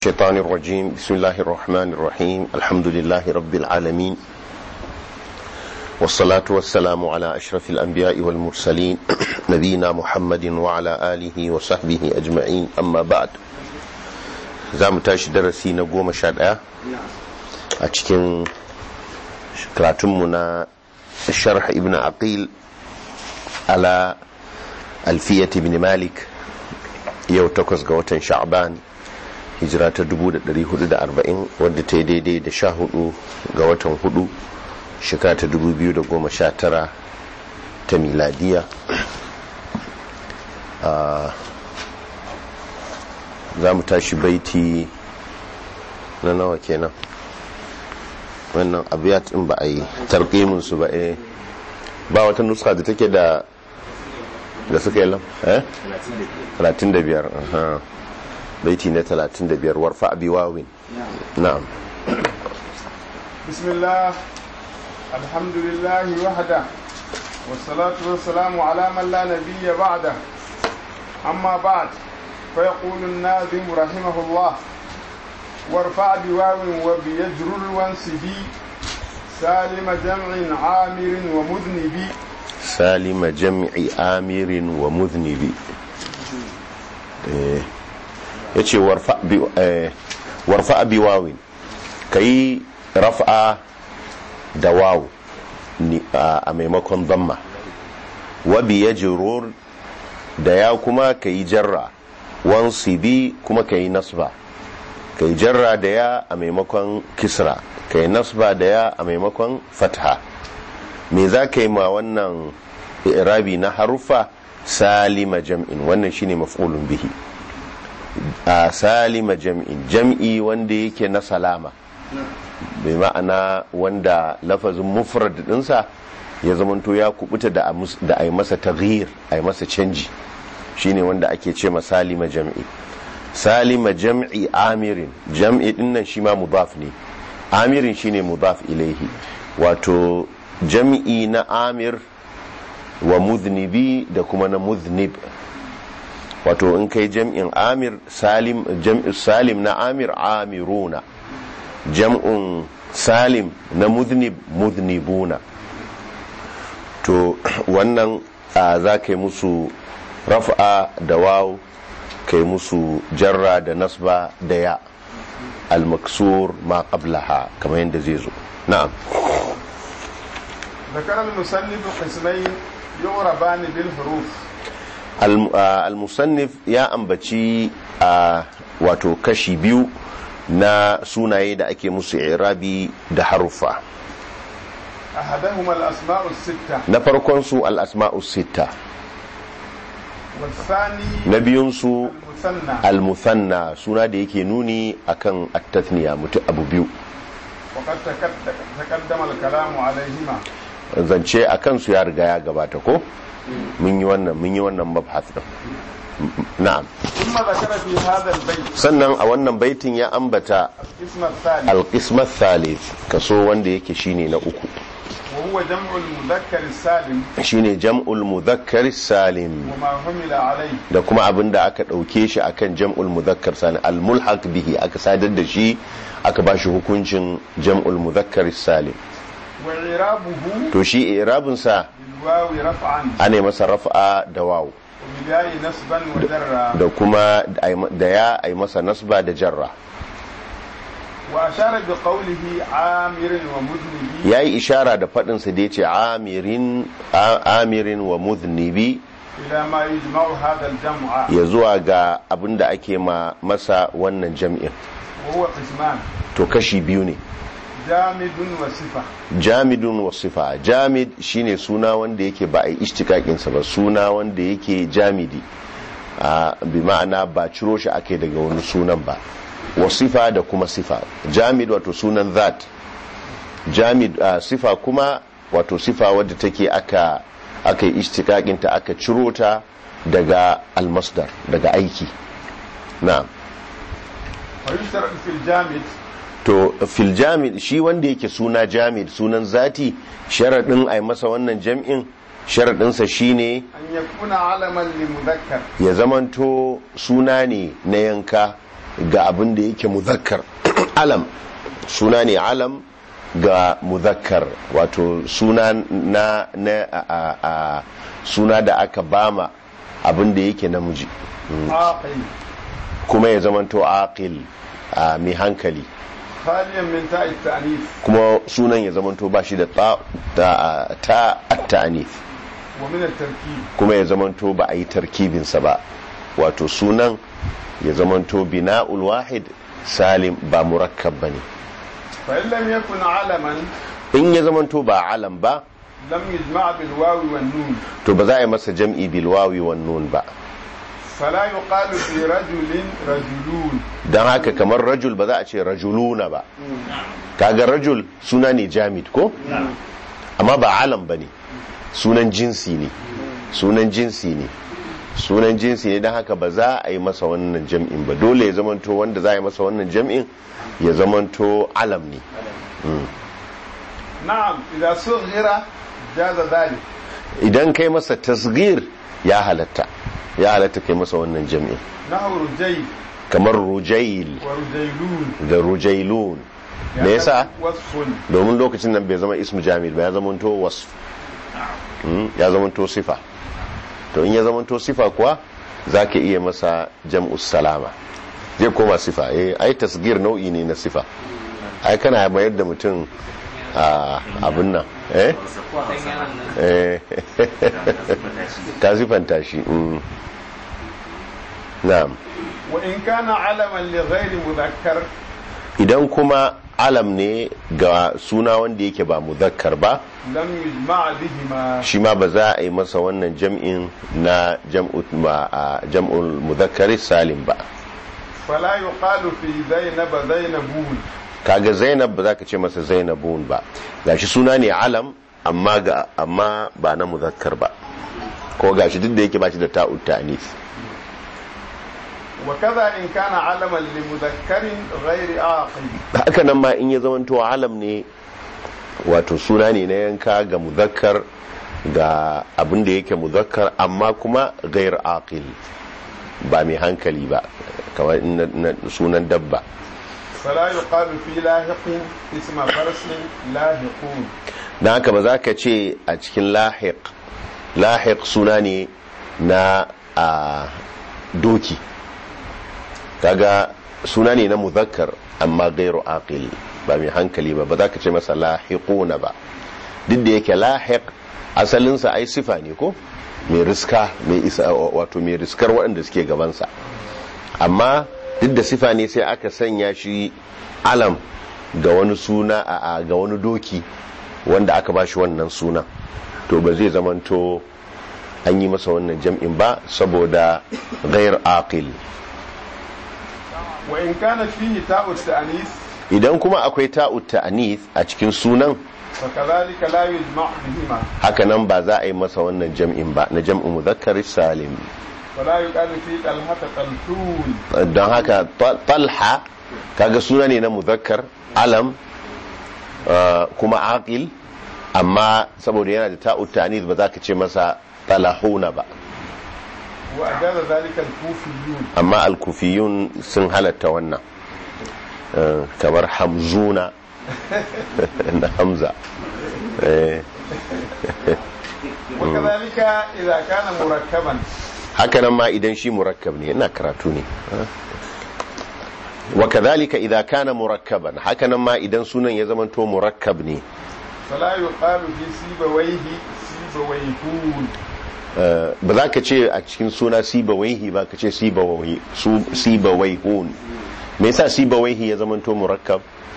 الشيطان الرجيم. بسم الله الرحمن الرحيم. الحمد لله رب العالمين، والصلاة والسلام على أشرف الأنبياء والمرسلين نبينا محمد وعلى آله وصحبه أجمعين. أما بعد، زام تاش درسي نقوم شاد أتكين كراتمنا الشرح ابن عقيل على ألفية بن مالك يوتكس قوة شعبان hijira ta 1440 wadda ta yi daidai da 14 ga watan 4 shekara ta 2019 ta miladiya. Za mu tashi baiti na nawa kenan. Wannan abiyat din ba a yi tarqimin su ba. Ba wata nuska da take da suka yi lam 35. بيتي نتلاتين دبير وارفع بواوين. نعم. بسم الله، الحمد لله وحده، والصلاة والسلام على من لا نبي بعده. أما بعد، فيقول الناظم رحمه الله: وارفع بواو وبيجر وانسبي سالم جمع عامر ومذنبي. سالم جمع عامر ومذنبي. ya ce warfa bi wawin, ka yi raf'a da wawu a maimakon zamma, wabi ya jirur da ya kuma ka yi jarra, wansi bi kuma ka yi nasba, ka yi jarra da ya a maimakon kisra, ka yi nasba da ya a maimakon fatha. me za ka yi ma wannan irabi na haruffa? salima jam'in, wannan shine maf'ulun bihi. a salima jam'i wanda yake na salama, bai ma'ana wanda lafazin mufrad dinsa ya zamanto ya kubuta da a yi masa taghyir, a yi masa canji, shine wanda ake ce ma salima jam'i. salima jam'i amirin, jam'i dinnan shi ma mudaf ne, amirin shine mudaf ilaihi, wato jam'i na amir wa mudhnibi da kuma na mudhnib. wato in kai jam'in amir salim, jam'in salim na amir amiruna, jam'un salim na mudhnib mudhnibuna. to wannan za ka yi musu raf'a da waw, ka yi musu jarra da nasba da ya, al-maksur ma qablaha, kamar yadda zai zo. na'am. ذكر المصنف قسمين يعربان بالحروف. al-musannif ya ambaci wato kashi biyu na sunaye da ake musu i'rabi da haruffa. ahadahuma al-asma'u sitta, na farkon su al-asma'u sitta, wasani na biyun su al-muthanna, suna da yake nuni akan at-tathniya, mutu abu biyu. waqad taqaddama al-kalamu alayhima, zance akan su ya riga ya gabata ko mun yi wannan mabhath din. na'am. sannan a wannan baitin ya ambata al-qism ath-thalith, kaso wanda yake shine na uku, وهو جمع المذكر السالم، shine jam'ul mudhakkar salim, وما حمل عليه da kuma abinda aka dauke shi akan jam'ul mudhakkar salim, al-mulhaq bihi, aka sadar da shi aka bashi hukuncin jam'ul mudhakkar salim. وإعرابه to shi i'rabun sa بالواو رفعا ana masa raf'a da waw, وبالياء نصبا وجرا، da kuma da ya ai masa nasba da jarra. وأشار بقوله عامر ومذنبي، yayi ishara da fadin sa da yace amirin wa mudhnibi, إلى ما يجمع هذا الجمع، ya zuwa ga abinda ake masa wannan jam'in. وهو قسمان، to kashi biyu ne, جامد وصفة. jamidun wa sifa. jamid shine suna wanda yake ba a yi ishtiqaqin sa ba, suna wanda yake jamidi, bi ma'ana ba ciro shi ake daga wani sunan ba. wa sifa da kuma sifa. jamid wato sunan zat, jamid sifa kuma wato sifa wadda take aka yi ishtiqaqin ta, aka ciro ta daga almasdar, daga aiki. na'am. ويشترط في الجامد، to fil jamid, shi wanda yake suna jamid, sunan zati, sharadin ai masa wannan jam'in, sharadinsa shine an yakuna alaman li muzakkar, ya zamanto suna ne na yanka ga abin da yake muzakkar alam suna ne alam ga muzakkar wato suna suna da aka bama abin da yake namiji عاقل kuma ya zamanto aqil mai hankali خاليا من تاء التأنيث kuma sunan ya zamanto ba shi da ta at-ta'nif ومن التركيب kuma ya zamanto ba a yi tarkibinsa ba wato sunan ya zamanto bina'ul wahid salim ba murakkab bane فإن لم يكن علما in ya zamanto ba alam ba لم يجمع بالواو والنون to ba za a yi masa jam'i bil wawi wan nun ba فلا يقال في رجل رجلون dan haka kamar rajul ba za a ce rajuluna ba kaga rajul suna ne jamid ko amma ba alam bane sunan jinsi ne sunan jinsi ne sunan jinsi ne dan haka ba za a yi masa wannan jam'in ba dole ya zamanto wanda za a yi masa wannan jam'in ya zamanto alam ne نعم إذا صغر جاز ذلك idan kai masa tasgir ya halatta kai masa wannan jam'in نحو رجيل kamar rujail ورجيلون da rujailun me yasa وصف domin lokacin nan bai zama ismu jamil ba ya zamanto wasf ya zamanto sifa to in ya zamanto sifa kuwa zaka iya masa jam'us salama zai koma sifa ai tasgir nau'i ne na sifa ai kana mayar da mutum abin nan ka sifanta shi na'am وإن كان علما لغير مذكر idan kuma alam ne ga suna wanda yake ba muzakkar ba لم يجمع بهما shi ma ba za a yi masa wannan jam'in na jam'ul muzakkari salim ba فلا يقال في زينب زينبون kaga zainab ba za ka ce masa zainabun ba gashi suna ne alam amma ba na muzakkar ba ko gashi duk da yake ba shi da ta'ut ta'nis وكذا إن كان علما لمذكر غير عاقل haka nan ma in ya zamanto alam ne wato suna ne na yanka ga muzakkar ga abin da yake muzakkar amma kuma gair aqil ba mai hankali ba kamar sunan dabba فلا يقال في لاحق اسم فرس لاحقون dan haka ba za ka ce a cikin lahiq suna ne na doki kaga suna ne na muzakkar amma gairu aqil ba mai hankali ba za ka ce masa lahiquna ba duk da yake lahiq asalinsa ai sifa ne ko mai riska mai isa wato mai riskar waɗanda suke gabansa amma duk da sifa ne sai aka sanya shi alam ga wani suna ga wani doki wanda aka bashi wannan suna to ba zai zamanto an yi masa wannan jam'in ba saboda gair aqil وإن كان فيه تاء التأنيث idan kuma akwai ta'ut ta'nith a cikin sunan فكذلك لا يجمع بهما haka nan ba za a yi masa wannan jam'in ba na jam'u muzakkar salim فلا يقال في طلحة طلحون don haka talha kaga suna ne na muzakkar alam kuma aqil amma saboda yana da ta'ut ta'nith ba za ka ce masa talahuna ba وأجاز ذلك الكوفيون amma al-kufiyun sun halatta wannan kamar hamzuna na hamza وكذلك إذا كان مركبا hakanan ma idan shi murakkab ne ina karatu ne wa kadhalika idza kana murakkaban hakanan ma idan sunan ya zamanto murakkab ne فلا يقال في سيبويه سيبويهون ba za ka ce a cikin suna sibawaihi ba ka ce sibawaihun me yasa sibawaihi ya zamanto murakkab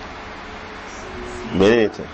menene ta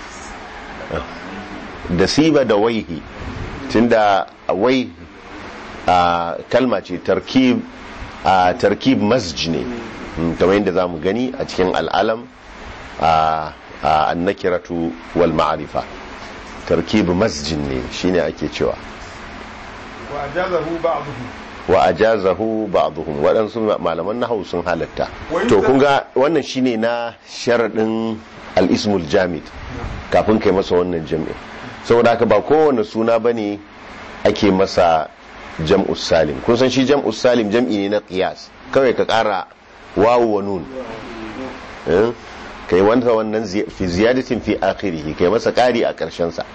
da siba da waihi tunda wai kalma ce tarkib masj ne kamar yadda za mu gani a cikin al'alam annakiratu wal ma'arifa tarkib masjin ne shine ake cewa وأجازه بعضهم wa ajazahu ba'dhum waɗansu malaman nahwu sun halatta to kun ga wannan shine na sharadin al-ismul jamid kafin kai masa wannan jam'i saboda haka ba kowane suna bane ake masa jam'us salim kun san shi jam'us salim jam'i ne na qiyas kawai ka ƙara wawu wa nun kai wannan fi ziyadatin fi akhirih kai masa ƙari a ƙarshen sa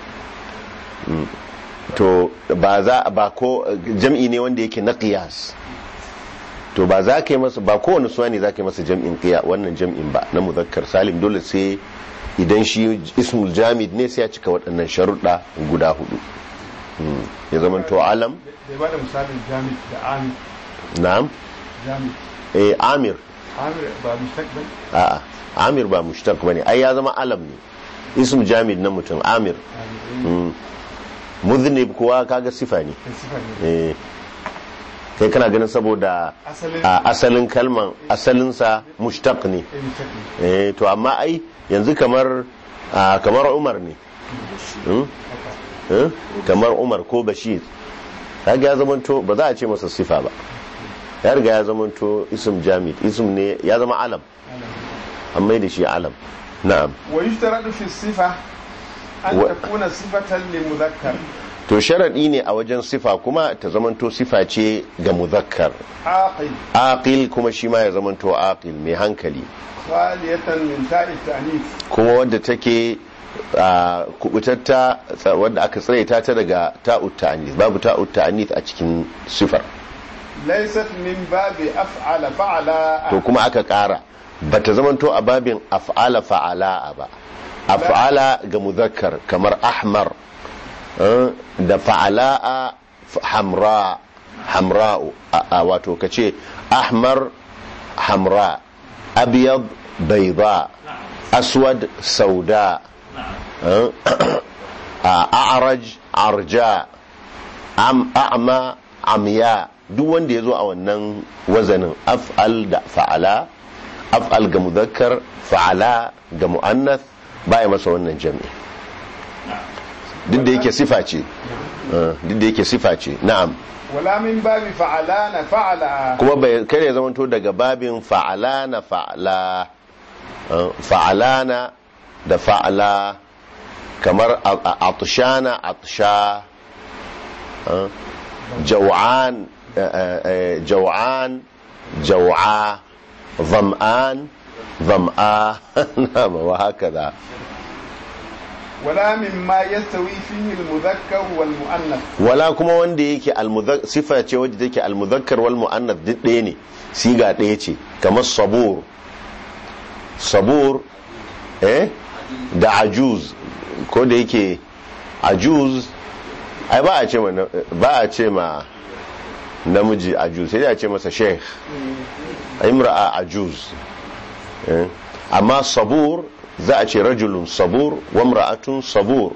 to ba ko jam'i ne wanda yake na qiyas to ba za ka yi masa ba kowane suna ne za ka yi masa jam'in qiyas wannan jam'in ba na muzakkar salim dole sai idan shi ismul jamid ne sai ya cika waɗannan sharuɗa guda hudu ya zama to alam da ba da misalin jamid da amir na'am jamid amir ba mushtaq ba a'a amir ba mushtaq bane ai ya zama alam ne ism jamid na mutum amir muznib kuwa kaga sifa ne kai kana ganin saboda asalin kalman asalinsa mushtaq ne to amma ai yanzu kamar umar ne kamar umar ko bashir kaga ya zamanto ba za a ce masa sifa ba ya riga ya zamanto ism jamid ism ne ya zama alam an mai da shi alam na'am wa yushtaradu fi sifa an takuna sifatan li mudhakkar to sharadi ne a wajen sifa kuma ta zamanto sifa ce ga mudhakkar aqil kuma shi ma ya zamanto aqil mai hankali khaliyatan min ta'i ta'nif kuma wanda take kubutatta wanda aka tsare ta daga ta'ut ta'nif babu ta'ut ta'nif a cikin sifar laysat min babi af'ala fa'ala to kuma aka kara bata zamanto a babin af'ala fa'ala ba af'ala ga mudhakkar kamar ahmar da fa'ala hamra wato kace ahmar hamra abyad bayda aswad sauda a'raj arja a'ma amya duk wanda yazo a wannan wazanin af'al da fa'ala af'al ga mudhakkar fa'ala ga muannath baya masa wannan jami'i duk da yake sifa ce na'am wala min babi fa'alana fa'ala kuma bai kare ya zamanto daga babin fa'alana fa'ala fa'alana da fa'ala kamar atshana atsha jaw'an jaw'a ظمآن ظمآ نعم وهكذا ولا مما يستوي فيه المذكر والمؤنث ولا kuma wanda yake almudhakkar sifa ce wanda take almudhakkar wal muannath duk ɗaya ne siga ɗaya ce kamar sabur da ajuz ko da yake ajuz ai ba a ce ma namiji ajuz sai a ce masa sheikh imra'a ajuz amma sabur za a ce rajulun sabur wa imra'atun sabur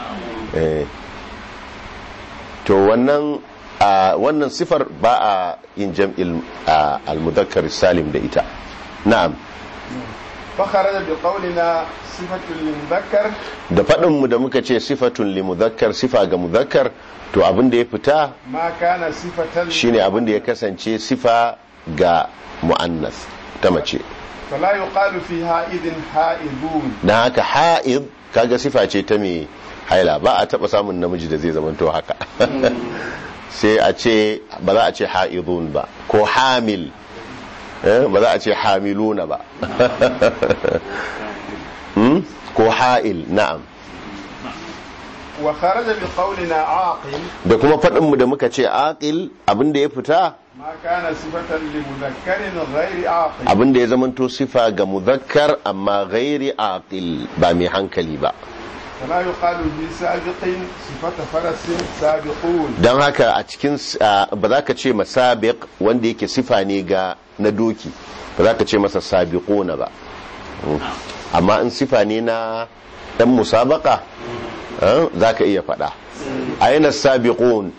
to wannan sifar ba a yin jam'il al-mudhakkar salim da ita na'am fa kharaja bi qawlina sifatun limudhakkar da fadin mu da muka ce sifatun limudhakkar sifa ga mudhakkar to abin da ya fita ma kana sifatan shine abin da ya kasance sifa ga mu'annas ta mace fala yuqalu fi ha'idin ha'idun dan haka ha'id kaga sifa ce ta me haila ba a taba samun namiji da zai zamanto haka sai a ce ba za a ce ha'idun ba ko hamil ba za a ce hamiluna ba ko ha'il na'am wa kharaja bi qawlina aqil da kuma fadin mu da muka ce aqil abinda ya fita ma kana sifatan li mudhakkarin ghairi aqil abinda ya zamanto sifa ga mudhakkar amma ghairi aqil ba mai hankali ba fala yuqalu bi sabiqin sifata farasin sabiqun dan haka a cikin ba za ka ce masabiq wanda yake sifa ne ga na doki ba za ka ce masa sabiquna ba amma in sifa ne na dan musabaka za ka iya faɗa aina sabiqun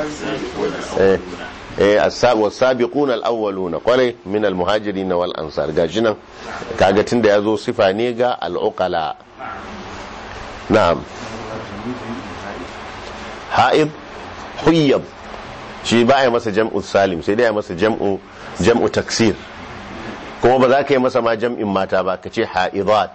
والسابقون الأولون قال من المهاجرين والأنصار gajinan kaga tunda yazo sifa ne ga al-uqala na'am haid huyyab shi ba ya masa jam'u salim sai dai ya masa jam'u taksir kuma ba za ka yi masa ma jam'in mata ba ka ce haidat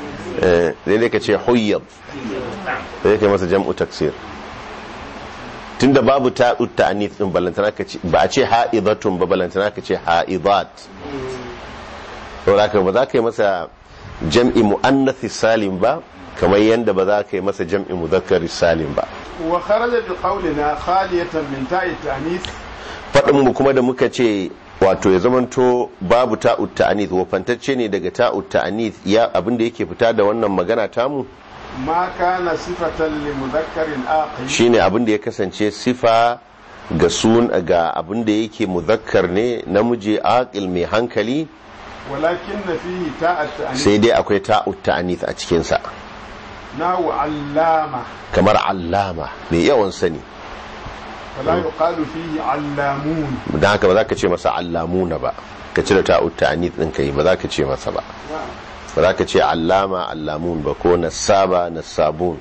sai dai ka ce huyyab sai ka yi masa jam'u taksir tunda babu ta'ut ta'anis din balantana ka ce ba a ce ha'idatun ba balantana ka ce ha'idat to haka ba za ka yi masa jam'i muannath salim ba kamar yanda ba za ka yi masa jam'i mudhakkar salim ba. wa kharaja bi qawlina khaliyatan min ta'i ta'anis fadin mu kuma da muka ce wato ya zamanto babu ta'ut ta'anis wafantacce ne daga ta'ut ta'anis ya abinda yake fita da wannan magana tamu ma kana sifatan li mudhakkarin aqil shine abinda ya kasance sifa ga abinda yake muzakkar ne namiji aqil mai hankali walakin fihi ta'at ta'anis sai dai akwai ta'ut ta'anis a cikin sa nahu allama kamar allama mai yawan sani wala yuqalu fihi allamun dan haka ba za ka ce masa allamuna ba ka cire ta'ut ta'anis din kai ba za ka ce masa ba ba za ka ce allama allamun ba ko nasaba nasabun.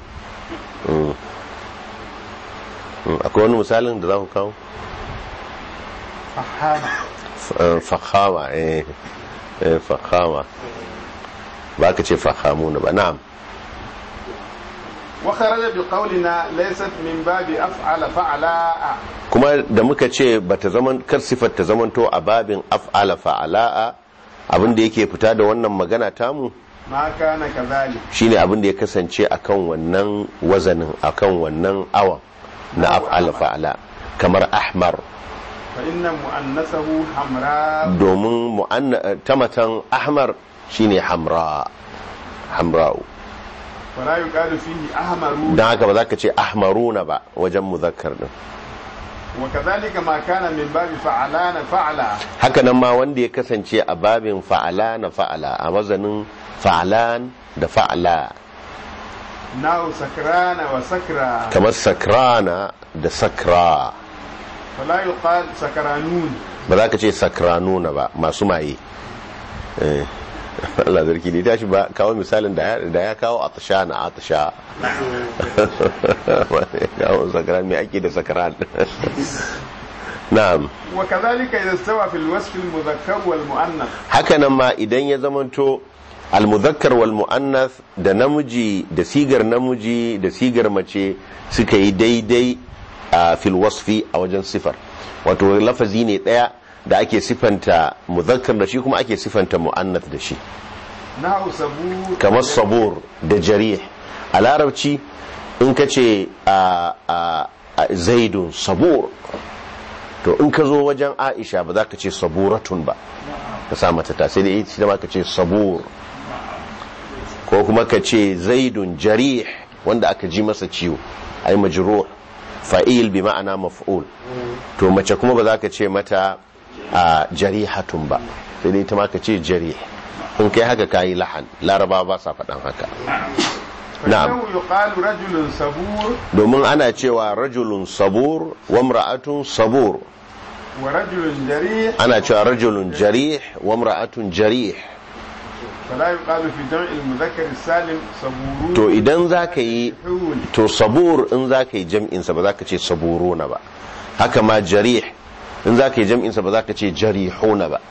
Akwai wani misalin da za ku kawo? Fahama fahama ba ka ce fahamuna ba. Na'am. wa kharaja bi qawlina laysat min babi af'ala fa'ala kuma da muka ce bata zaman kar sifar ta zamanto a babin af'ala fa'ala abin da yake fita da wannan magana tamu ma kana kazalik shine abin da ya kasance akan wannan wazanin akan wannan awan na af'ala fa'ala kamar ahmar fa inna mu'annasahu hamra domin tamatan ahmar shine hamra'u wala yuqalu fihi ahmaru dan haka ba za ka ce ahmaruna ba wajen muzakkar din wa kadhalika ma kana min babi fa'alana fa'ala haka nan ma wanda ya kasance a babin fa'alana fa'ala a mazanin fa'alan da fa'ala na'u sakrana wa sakra kamar sakrana da sakra wala yuqal sakranun ba za ka ce sakranuna ba masu maye Allah zarki ne tashi ba kawo misalin da ya kawo atsha kawo sakran mai ake da sakran. Na'am. wa kadhalika idha stawa fil wasf al mudhakkar wal muannath haka nan ma idan ya zamanto al mudhakkar wal muannath da namiji da sigar namiji da sigar mace suka yi daidai a fil wasfi a wajen sifar wato lafazi ne daya da ake sifanta muzakkar da shi kuma ake sifanta mu'annath da shi nahu sabur kamar sabur da jarih a larabci in ka ce zaidun sabur to in ka zo wajen aisha ba za ka ce saburatun ba ka sa mata ta sai da ita ma ka ce sabur ko kuma ka ce zaidun jarih wanda aka ji masa ciwo ai majruh fa'il bi ma'ana maf'ul to mace kuma ba za ka ce mata jarihatun ba sai dai ita ma ka ce jarih in kai haka kayi lahan laraba ba sa faɗan haka. Na'am. yuqalu rajulun sabur domin ana cewa rajulun sabur wa imra'atun sabur wa rajulun jarih ana cewa rajulun jarih wa imra'atun jarih fala yuqalu fi jam'i al mudhakkar salim saburun to idan zaka yi to sabur in zaka yi jam'in sa ba zaka ce saburuna ba haka ma jarih in zaka yi jam'in sa ba zaka ce jarihuna ba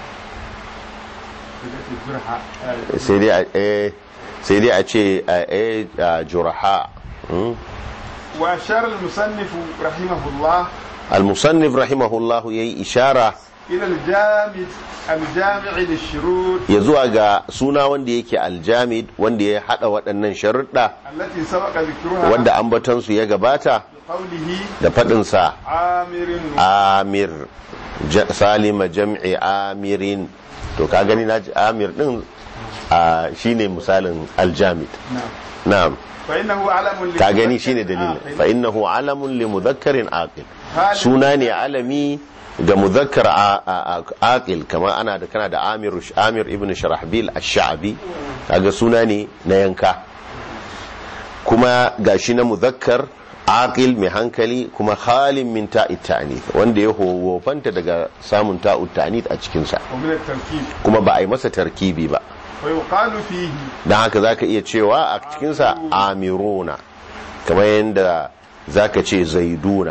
sai dai a ce juraha. wa ashara al-musannif rahimahullah al-musannif rahimahullah yayi ishara ila al-jami' lish-shurut ya zuwa ga suna wanda yake al-jamid wanda ya hada waɗannan sharuɗa allati sabaqa dhikruha wanda ambatan su ya gabata da fadin sa amir salima jam'i amirin to ka gani naji amir din shine misalin aljamid. Na'am. ka gani shine dalilin fa innahu alamun li mudhakkarin aqil suna ne alami ga mudhakkar aqil kamar ana da kana da amir ibn sharahbil ash-sha'bi kaga suna ne na yanka kuma gashi na mudhakkar aqil mai hankali kuma halin min ta'it ta'nith wanda ya hofanta daga samun ta'ut ta'nith a cikin sa kuma ba a yi masa tarkibi ba dan haka zaka iya cewa a cikin sa amiruna kamar yanda zaka ce zaiduna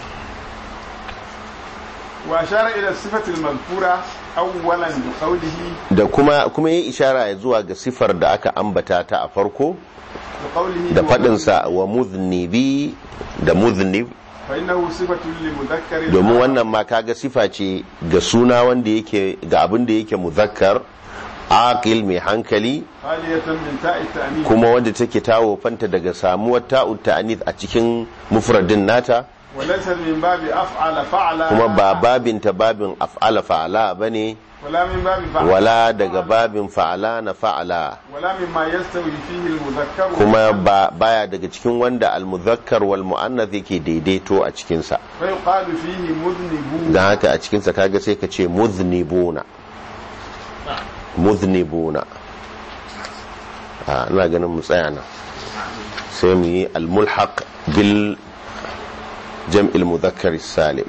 wa ashara ila sifati al-madhkura awwalan bi qawlihi da kuma yayi ishara zuwa ga sifar da aka ambata ta a farko da faɗinsa wa muznibi da muznib فإنه صفة لمذكر domin wannan ma kaga sifa ce ga suna wanda yake ga abin da yake muzakkar aqil mai hankali خالية من تاء التأنيث kuma wanda take tawo fanta daga samuwar ta'ut ta'anith a cikin mufradin nata وليس من باب أفعل فعل kuma ba babin ta babin af'ala fa'ala bane ولا من باب فعل wala daga babin fa'ala na fa'ala ولا مما يستوي فيه المذكر kuma baya daga cikin wanda al-muzakkar wal mu'annath yake daidaito a cikin sa فيقال فيه مذنبون dan haka a cikin sa kaga sai ka ce muznibuna ina ganin mu tsaya nan sai mu yi al-mulhaq bil jam'il mudhakkar salim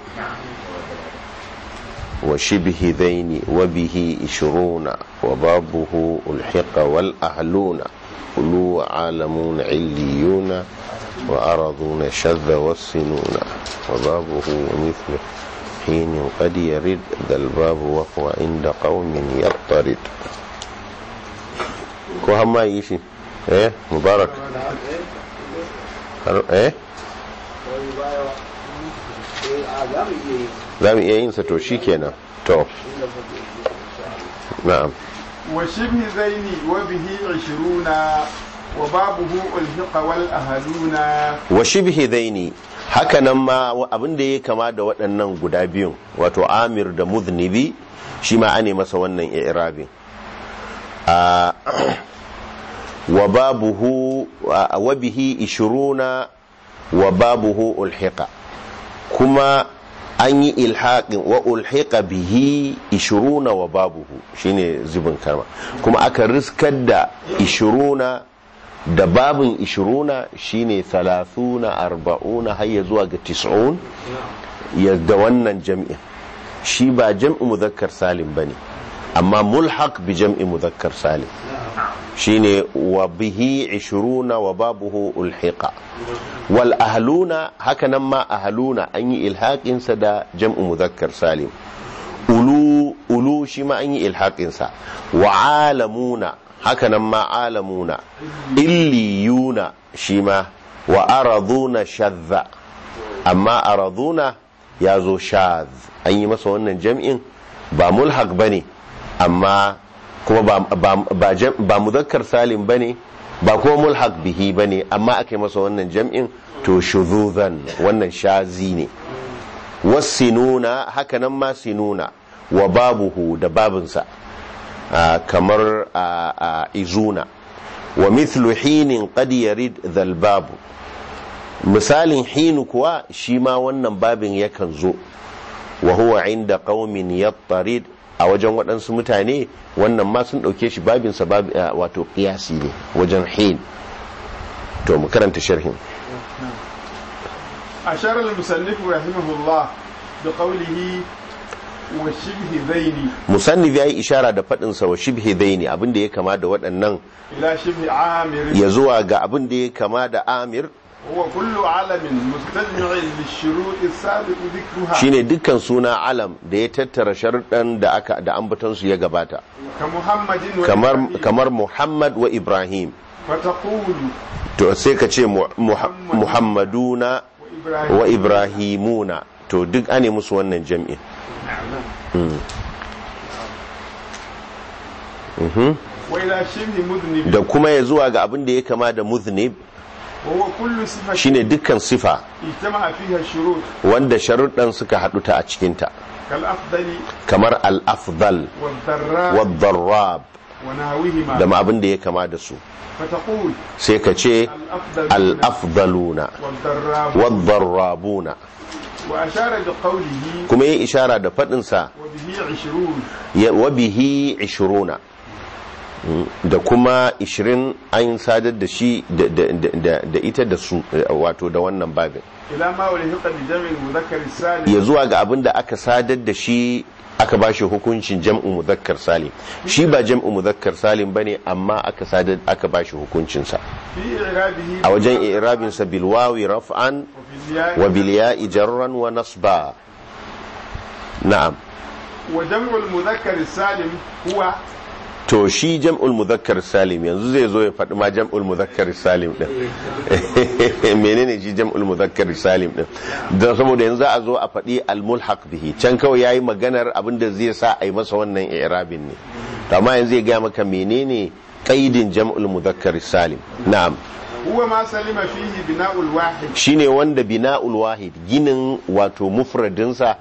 وشبه ذين وبه إشرون وبابه الحق والأهلون قلوا عالمون عليون وأرضون شذ والسنون وبابه مثل حين قد يرد ذا الباب وهو عند قوم يضطرد كوهم يشي ايه مبارك ايه za mu iya yin sa to shikenan to na'am وشبه ذين وبه 20 وبابه الحق والأهلون وشبه ذين haka nan ma abin da ya kama da waɗannan guda biyun wato amir da muznibi shi ma ane masa wannan i'rabin wa babuhu wa bihi 20 wa babuhu ulhiqa kuma an yi ilhaƙin wa ulhiqa bihi 20 wa babuhu shine zubin kalma kuma aka riskar da 20 da babin 20 shine 30 40 har ya zuwa ga 90 yadda wannan jam'in shi ba jam'i muzakkar salim bane amma mulhaq bi jam'i muzakkar salim shine wa bihi 20 wa babuhu ulhiqa wal ahluna hakanan ma ahluna an yi ilhaqin sa da jam'u mudhakkar salim ulu shi ma an yi ilhaqin sa wa alamuna hakanan ma alamuna illiyuna shi ma wa araduna shadha amma araduna yazo shadh an yi masa wannan jam'in ba mulhaq bane amma kuma ba muzakkar salim bane ba kuma mulhaq bihi bane amma aka yi masa wannan jam'in to shuzuzan wannan shazi ne wasinuna haka nan ma sinuna wa babuhu da babinsa kamar izuna wa mithlu hinin qad yarid dhal babu misalin hinu kuwa shi ma wannan babin yakan zo wa huwa inda qaumin yattarid a wajen waɗansu mutane wannan ma sun ɗauke shi babinsa wato ƙiyasi ne wajen hin to mu karanta sharhin أشار المصنف رحمه الله بقوله وشبه ذين musannif yayi ishara da faɗin sa wa shibhi dhaini abinda ya kama da waɗannan إلى شبه عامر ya zuwa ga abinda ya kama da amir هو كل علم مستجمع للشروط السابق ذكرها shine dukkan suna alam da ya tattara sharuɗan da ambaton su ya gabata كمحمد kamar Muhammad wa Ibrahim فتقول to sai ka ce Muhammaduna wa Ibrahimuna to duk ane musu wannan jam'in وإلى شبه مذنب da kuma ya zuwa ga abin da ya kama da muznib وهو كل صفة shine dukkan sifa اجتمع فيها الشروط wanda sharuɗan suka haɗu ta a cikinta كالأفضل kamar al-afdal والضراء wad-darrab ونحوهما da ma abin da ya kama da su فتقول sai ka ce الأفضلون al-afdaluna والضراب wad-darrabuna وأشار بقوله kuma yayi ishara da faɗinsa وبه 20 wa bihi 20 da kuma 20 an sadar da shi da ita da su wato da wannan babin إلى ما ولحق بجمع المذكر السالم ya zuwa ga abin da aka sadar da shi aka bashi hukuncin jam'u muzakkar salim shi ba jam'u muzakkar salim bane amma aka sadar aka bashi hukuncin sa في إعرابه a wajen i'rabin sa bil wawi raf'an wa bil ya'i jarran wa nasba na'am وجمع المذكر السالم هو to shi jam'ul muzakkar salim yanzu zai zo ya faɗi ma jam'ul muzakkar salim din menene shi jam'ul muzakkar salim din don saboda yanzu za a zo a faɗi al-mulhaq bihi can kawai yayi maganar abinda zai sa a yi masa wannan i'rabin ne to amma yanzu ya ga maka menene qaidin jam'ul muzakkar salim na'am huwa ma salima fihi bina'ul wahid shine wanda bina'ul wahid ginin wato mufradinsa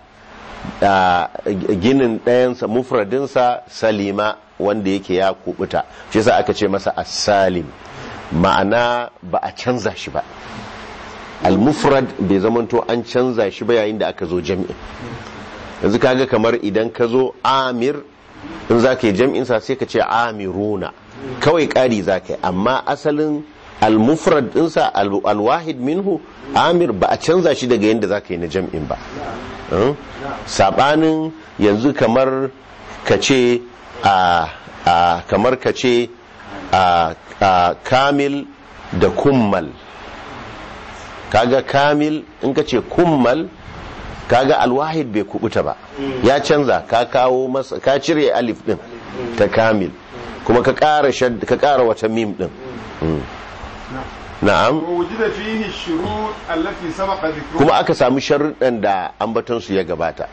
ginin ɗayansa mufradinsa salima wanda yake ya kubuta shi yasa aka ce masa as-salim ma'ana ba a canza shi ba al-mufrad bai zamanto an canza shi ba yayin da aka zo jami'i yanzu kaga kamar idan ka zo amir in zaka yi jami'in sa sai ka ce amiruna kawai ƙari zaka yi amma asalin al-mufrad dinsa al-wahid minhu amir ba a canza shi daga yanda zaka yi na jami'in ba sabanin yanzu kamar ka ce kamar ka ce kamil da kummal kaga kamil in ka ce kummal kaga alwahid bai kubuta ba ya canza ka kawo masa ka cire alif din ta kamil kuma ka ƙara wata mim din na'am kuma aka samu sharuɗan da ambatonsu ya gabata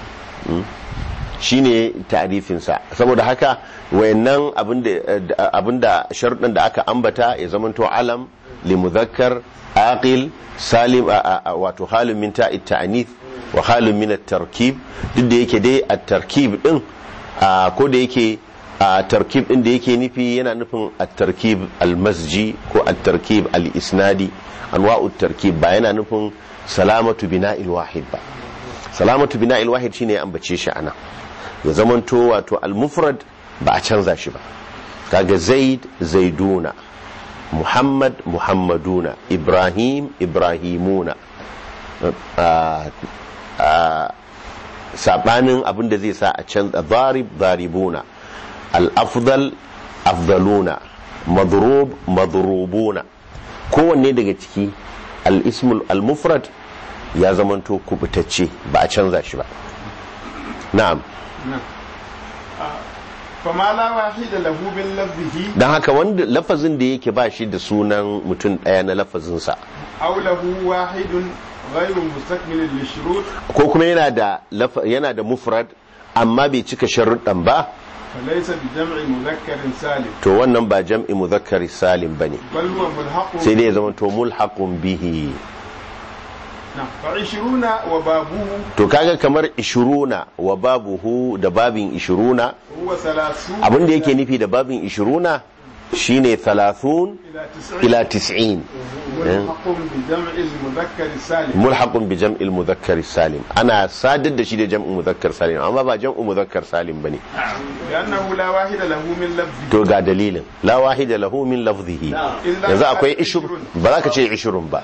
shine ta'rifinsa saboda haka wayannan abinda sharuɗan da aka ambata ya zamanto alam li mudhakkar aqil salim wato halin min ta'it ta'nith wa halin min at-tarkib duk da yake dai at-tarkib din ko da yake tarkib din da yake nufi yana nufin at-tarkib al-masji ko at-tarkib al-isnadi anwa'u at-tarkib ba yana nufin salamatu bina'il wahid ba salamatu bina'il wahid shine ambace shi ana ya zamanto wato al-mufrad ba a canza shi ba kaga zaid zaiduna muhammad muhammaduna ibrahim ibrahimuna sabanin abin da zai sa a canza darib daribuna al-afdal afdaluna madrub madrubuna kowanne daga ciki al-ismul al-mufrad ya zamanto kubutacce ba a canza shi ba na'am fama la wahida lahu min lafzihi dan haka wanda lafazin da yake ba shi da sunan mutum daya na lafazin sa aw lahu wahidun ghayru mustakmil lishurut ko kuma yana da mufrad amma bai cika sharuɗan ba falaysa bi jam'i mudhakkarin salim to wannan ba jam'i mudhakkari salim bane bal huwa mulhaqun sai dai ya zama to mulhaqun bihi fa 20 wa babuhu to kaga kamar 20 wa babuhu da babin 20 huwa 30 abinda yake nufi da babin 20 shine 30 ila 90 mulhaqun bi jam'il mudhakkar salim ana sadar da shi da jam'u mudhakkar salim amma ba jam'u mudhakkar salim bane li'annahu la wahida lahu min lafzihi to ga dalilin la wahida lahu min lafzihi yanzu akwai 20 ba za ka ce 20 ba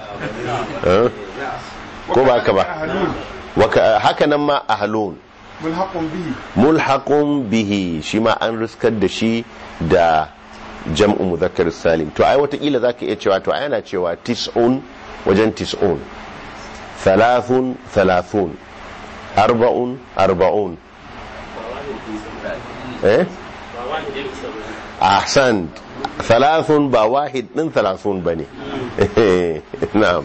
ko ba ka ba haka nan ma ahlun mulhaqun bihi shi ma an riskar da shi da jam'u mudhakkar salim to ai watakila zaka iya cewa to ai yana cewa tis'un wajen tis'un thalathun thalathun arba'un arba'un ahsan thalathun ba wahid din thalathun bane na'am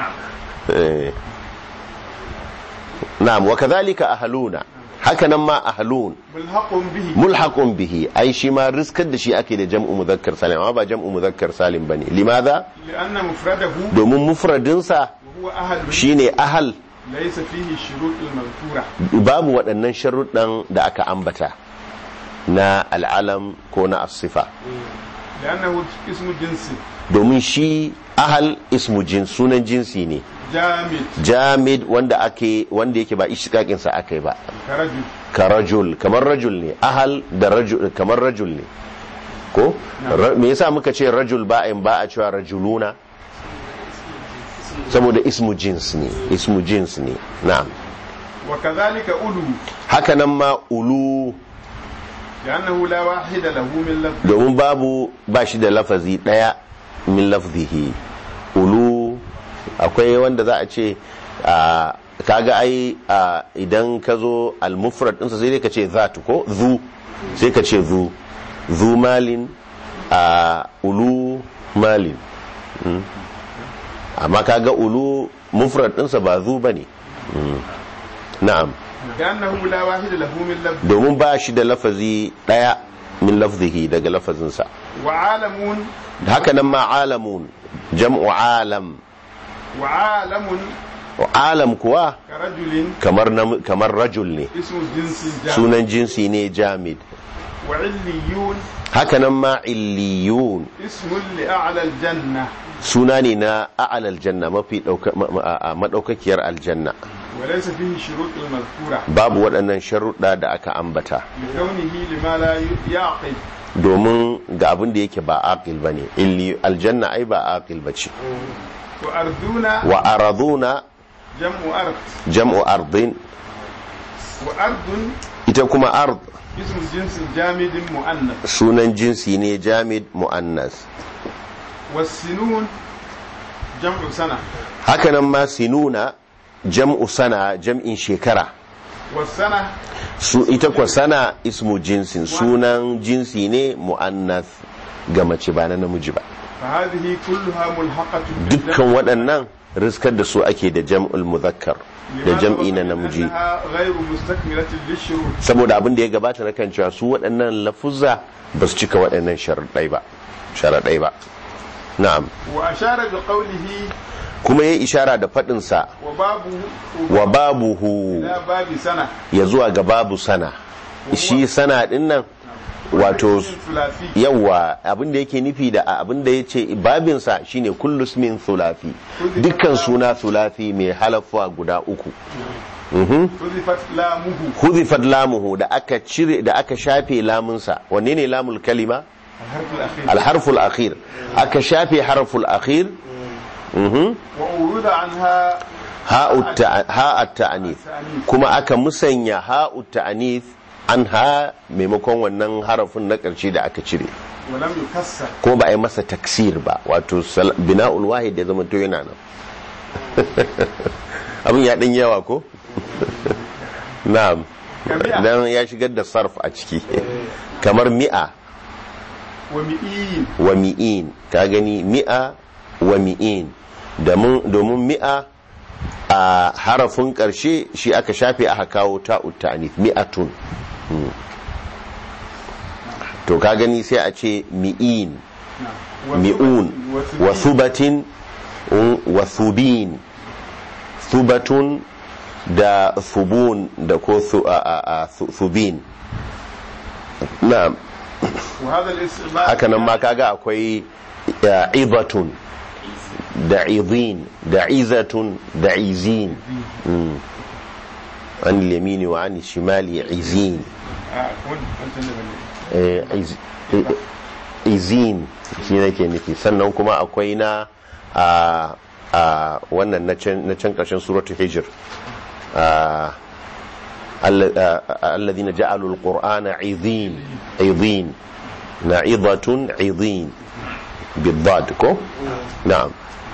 na'am wa kadhalika ahluna haka nan ma ahlun mulhaqun bihi ai shi ma riskar da shi ake da jam'u mudhakkar salim amma ba jam'u mudhakkar salim bane limadha li'anna mufradahu domin mufradin sa shine ahal laysa fihi shurut al-mazkura babu waɗannan sharuɗan da aka ambata na al'alam ko na as-sifa li'annahu ismu jinsi domin shi ahal ismu jins sunan jinsi ne jamid wanda yake ba ishtiqaqin sa akai ba karajul kamar rajul ne ahal da rajul kamar rajul ne ko me yasa muka ce rajul ba a cewa rajuluna saboda ismu jins ne na'am wa kadhalika ulu haka nan ma ulu li'annahu la wahida lahu min lafzi domin ba shi da lafazi daya min lafzihi ulu akwai wanda za a ce kaga ai idan ka zo al-mufrad ɗinsa sai dai ka ce zatu ko zu sai ka ce zu zu malin a ulu malin. Amma kaga ulu mufrad ɗinsa ba zu bane. Na'am. لأنه لا واحد له من لفظ domin ba shi da lafazi daya min lafzihi daga lafazinsa. وعالمون Haka nan ma alamun jam'u alam. وعالم Alam kuwa كرجل kamar rajul ne, اسم جنس جامد sunan jinsi ne jamid. وعليون Haka nan ma illiyun اسم لأعلى الجنة suna ne na a'al aljanna, mafi madaukakiyar aljanna. وليس فيه شروط المذكورة Babu waɗannan sharuɗa da aka ambata, لكونه لما لا يعقل domin ga abin da yake ba aqil bane. Illi aljanna ai ba aqil bace. وأرضون Wa araduna جمع أرض jam'u ardin, وأرض ita kuma ard اسم جنس جامد مؤنث sunan jinsi ne jamid mu'annas. والسنون جمع سنة Hakanan ma sinuna jam'u sana, jam'in shekara. والسنة Ita kwa sana ismu jinsin, sunan jinsi ne mu'annas ga mace ba na namiji ba. فهذه كلها ملحقة Dukkan waɗannan riskar da su ake da jam'ul muzakkar, da jam'i na namiji, لأنها غير مستكملة للشروط saboda abin da ya gabata na kan cewa su waɗannan lafuzza ba su cika waɗannan sharaɗai ba. Na'am. وأشار بقوله Kuma ya ishara da faɗinsa wa babuhu إلى باب سنة ya zuwa ga babu sana. Shi sana ɗin nan wato ثلاثي yawa abin da yake nufi da abin da ya ce babinsa shine kullu ismin thulathi, dukkan suna thulathi mai halafa guda uku. حذفت لامه Hudhifat lamuhu, da aka shafe lamunsa. Wanne ne lamul kalima? الحرف الأخير Alharful akhir. Aka shafe harful akhir. وأورد عنها Ha'ut ta'anith, kuma aka musanya ha'ut ta'anith an ha maimakon wannan harafin na ƙarshe da aka cire, ولم يكسر kuma ba a yi masa taksir ba, wato bina'ul wahid ya zama to yana nan. Abin ya ɗan yawa ko? Na'am. Dan ya shigar da sarf a ciki, kamar mi'a ومئين wa mi'in, ka gani mi'a wa mi'in, domin mi'a a harafin ƙarshe shi aka shafe aka kawo ta'ut ta'anith, mi'atun. To ka gani sai a ce mi'in, mi'un, wa thubatin wa thubin, thubatun da thubun da ko thubin. Na'am. وهذا الاستعمال Haka nan ma kaga akwai idatun da idin da izatun da izin. An yamini wa an shimali izin. Izin shi nake nufi. Sannan kuma akwai na wannan na can ƙarshen suratul hijr, alladhina ja'alul qur'ana idin na'idatun idin بالضاد كو نعم.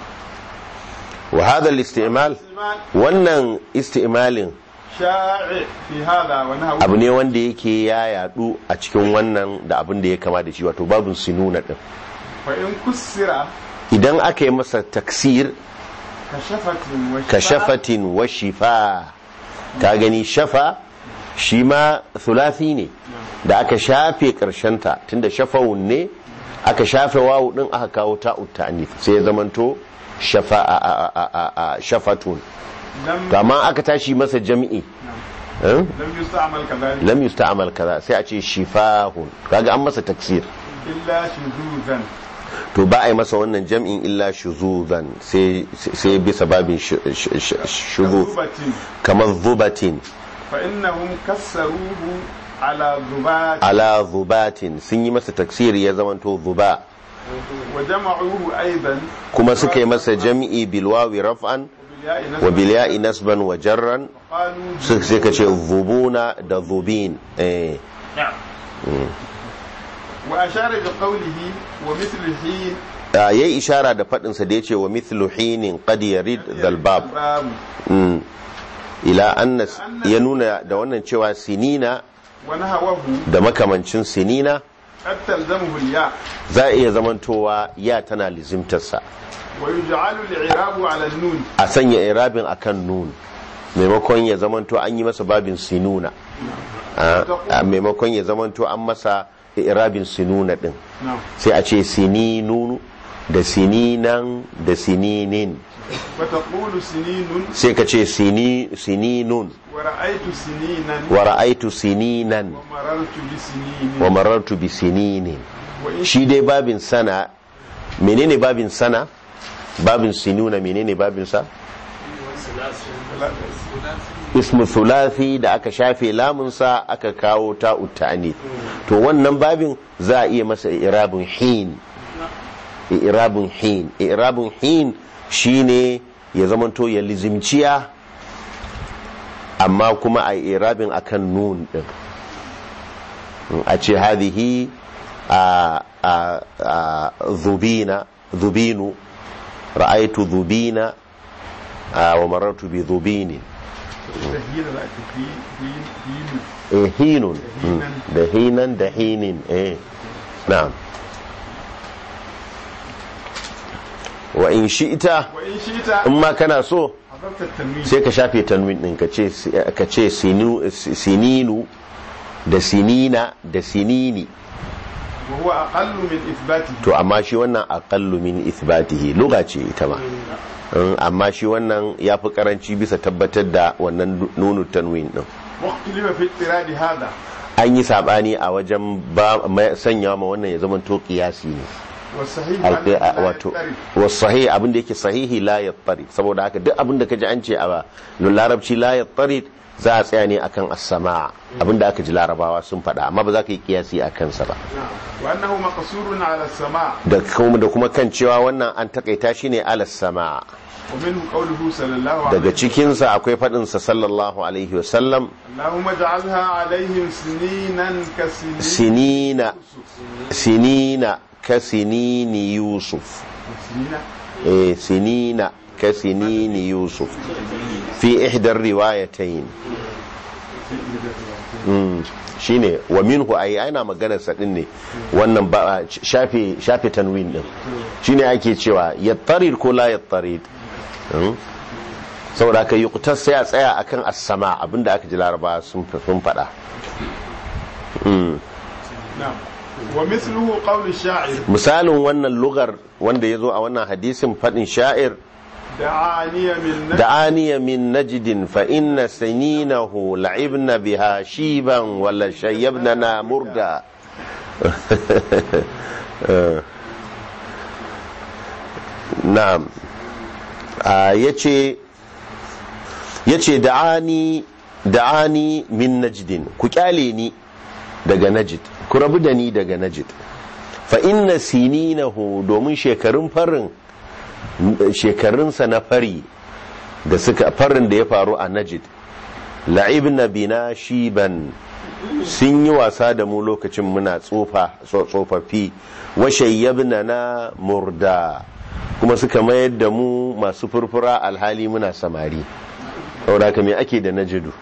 وهذا الاستعمال wannan isti'malin شائع في هذا ونحوه abu ne wanda yake ya yadu a cikin wannan da abin da ya kama da shi, wato babun sinuna din. فإن كسر Idan aka yi masa taksir, كشفة kashafatin wa shifa, ka gani shafa shi ma thulathi ne da aka shafe karshenta, tunda shafa'un ne aka shafe wawu din aka kawo ta'ut ta'nif sai ya zamanto shafatun. To amma aka tashi masa jami'i لم يستعمل كذلك lam yusta'mal kaza sai a ce shifahun, kaga an masa taksir. إلا شذوذا To ba a yi masa wannan jam'in illa shuzuzan sai bisa babin shuzuz, كذوبة kamar zubatin فإنهم كسروه على ذبات ala zubatin, sun yi masa taksiri ya zamanto zuba. وجمعوه أيضا kuma suka yi masa jam'i bilwawi raf'an wa bilya'i nasban wa jarran, قالوا sai ka ce zubuna da zubin. وأشار بقوله ومثل حين Yayi ishara da faɗinsa da ya ce wa mithlu hinin qad yarid dhalbab, ila annas ya nuna da wannan cewa sinina ونهوه da makamancin sinina قد تلزمه الياء za a iya zamantowa ya tana lizimtarsa ويجعل الإعراب على النون a sanya irabin akan nun maimakon ya zamanto an yi masa babin sinuna a maimakon ya zamanto an masa irabin sinuna din نعم sai a ce sininunu da sininan da sininin فتقول سنين sai ka ce sininun ورأيت سنينا wa ra'aitu sininan ومررت بسنين wa marartu bi sininin وإن shi dai babin sana menene babin sana babin sinuna menene babin sa ismu thulathi da aka shafe lamunsa aka kawo ta'u ta'ani to wannan babin za a iya masa i'rabun hin i'rabun hin shine ya zamanto ya lizimciya amma kuma a i'rabin akan nun din a ce hadhihi dhubinu ra'aytu dhubina wa marartu bi dhubinin تهيين رأيت hinun da hinan da hinin na'am wa in shi'ita وإن شئت in ma kana so حذفت التنوين sai ka shafe tanwin din ka ce sininu da sinina da sinini وهو أقل من إثباته to amma shi wannan aqallu min ithbatihi lugha ce ita ma amma shi wannan ya fi karanci bisa tabbatar da wannan nunu tanwin din واختلف في اضطراد هذا an yi sabani a wajen sanya ma wannan ya zama to qiyasi ne والصحيح أنه لا wato يضطرب. wasahi abin da yake sahihi la yattari saboda haka duk abin da kaji an ce a larabci la yattari za a tsaya ne akan as-sama' abin da aka ji larabawa sun faɗa amma ba za ka yi kiyasi a kansa ba وأنه مقصور على السماع da kuma kan cewa wannan an takaita shi ne ala sama' ومنه قوله صلى الله عليه daga وسلم cikinsa akwai faɗinsa sallallahu alaihi wasallam اللهم اجعلها عليهم سنينا كسنين sinina ka sinini yusuf sinina ka sinini yusuf fi ihdar riwayatayn shine wa minhu ana maganar sa din ne wannan ba shafe tanwin din shine ake cewa yattarid ko la yattarid saboda ka yuqtas sai a tsaya akan as-sama abinda aka ji laraba sun fada نعم ومثله قول الشاعر misalin wannan lugar wanda yazo a wannan hadisin fadin sha'ir دعاني من نجد دعاني من نجد فإن سنينه لعبنا بها شيبا ولا شيبننا مردا نعم yace da'ani min najdin ku kyale ni daga najd ku rabu da ni daga najd fa inna sininahu domin shekarunsa na fari da suka farin da ya faru a najid la'ibna bina shiban sun yi wasa da mu lokacin muna tsofaffi wa shayyabna na murda kuma suka mayar da mu masu furfura alhali muna samari saboda me ake da najidu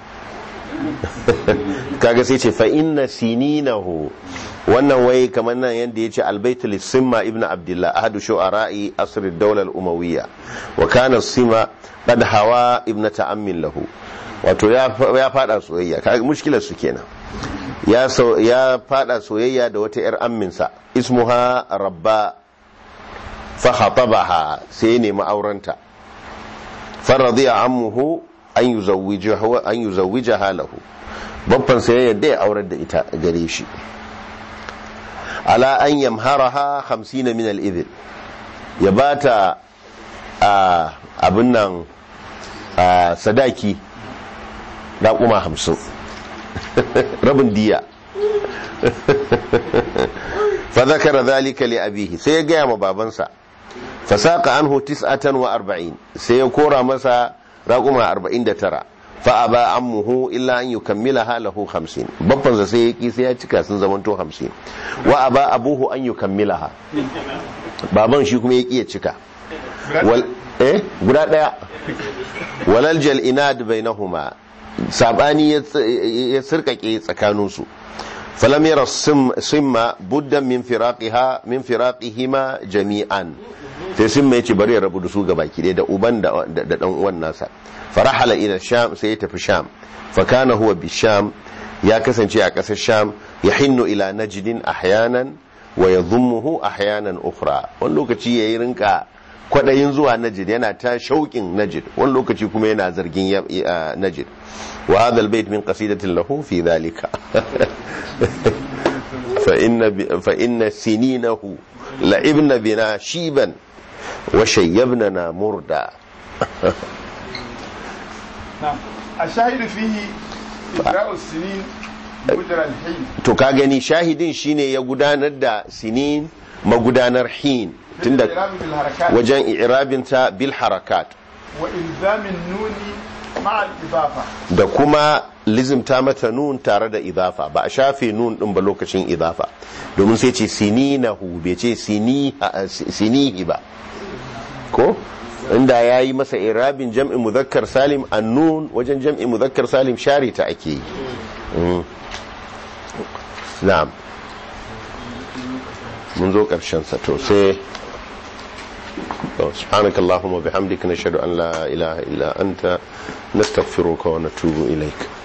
kaga sai ce fa inna sininahu wannan wai kamar nan yadda ya ce albaitul simma ibn abdullah ahadu shu'ara'i asr ad-dawla al-umawiyya wa kana sima qad hawa ibn ta'ammin lahu wato ya fada soyayya kaga mushkilar su kenan ya fada soyayya da wata yar amminsa ismuha rabba fa khatabaha sai ne ma'auranta faradiya ammuhu an yuzawwijaha lahu babban sai yadda ya aurar da ita gare shi ala an yamharaha 50 min al-ibil ya bata abin nan sadaki da kuma 50 rabin diya fa zakara dhalika li abihi sai ya gaya ma babansa fa saqa anhu 49 sai ya kora masa raquma 49 fa aba ammuhu illa an yukammilaha lahu 50 babban sa sai yaki sai ya cika sun zamanto 50 wa aba abuhu an yukammilaha baban shi kuma yaki ya cika guda daya walal jal inad bainahuma sabani ya sirkake tsakaninsu falam yara simma buddan min firaqihima jami'an, sai simma yace bari ya rabu da su gabaki da uban da dan uwan nasa. farahala ila sham, sai ya tafi sham. fa kana huwa bi sham, ya kasance a kasar sham, yahinnu ila najdin ahyanan wa yadhummuhu ahyanan ukhra. wani lokaci yayi rinka kwadayin zuwa najd, yana ta shauƙin najd, wani lokaci kuma yana zargin najd. wa hadha albayt min qasidatin lahu fi dhalika fa inna sininahu la'ibna bina shiban wa shayyabna murda. الشاهد فيه إجراء السنين مجرى الحين. to ka gani shahidin shine ya gudanar da sinin magudanar hin, tunda wajen i'rabin ta bil harakat wa ilzamin nuni ma'a al-idafa, da kuma lizimta mata nun tare da idafa, ba a shafe nun din ba lokacin idafa, domin sai ce sininahu bai ce sinihi ba ko, inda ya yi masa irabin jam'in muzakkar salim annun wajen jam'in muzakkar salim share ta ake yi. na'am, mun zo ƙarshen sa, to sai subhanakallahumma bihamdika nashhadu an la ilaha illa anta nastaghfiruka wa natubu ilaik.